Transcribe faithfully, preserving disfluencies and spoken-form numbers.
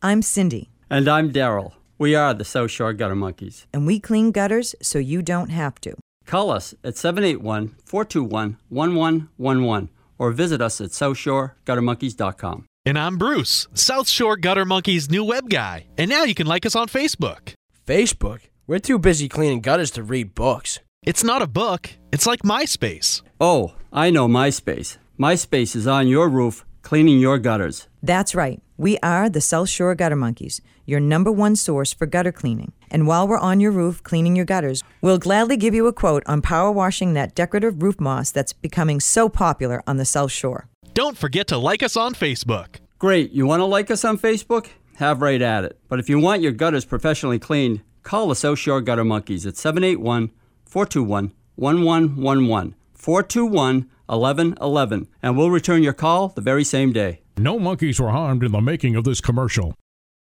I'm Cindy. And I'm Daryl. We are the South Shore Gutter Monkeys. And we clean gutters so you don't have to. Call us at seven eight one, four two one, one one one one or visit us at south shore gutter monkeys dot com. And I'm Bruce, South Shore Gutter Monkeys' new web guy. And now you can like us on Facebook. Facebook? We're too busy cleaning gutters to read books. It's not a book. It's like MySpace. Oh, I know MySpace. MySpace is on your roof, cleaning your gutters. That's right. We are the South Shore Gutter Monkeys, your number one source for gutter cleaning. And while we're on your roof cleaning your gutters, we'll gladly give you a quote on power washing that decorative roof moss that's becoming so popular on the South Shore. Don't forget to like us on Facebook. Great. You want to like us on Facebook? Have right at it. But if you want your gutters professionally cleaned, call the South Shore Gutter Monkeys at seven eight one, four two one, one one one one, four two one, one one one one, and we'll return your call the very same day. No monkeys were harmed in the making of this commercial.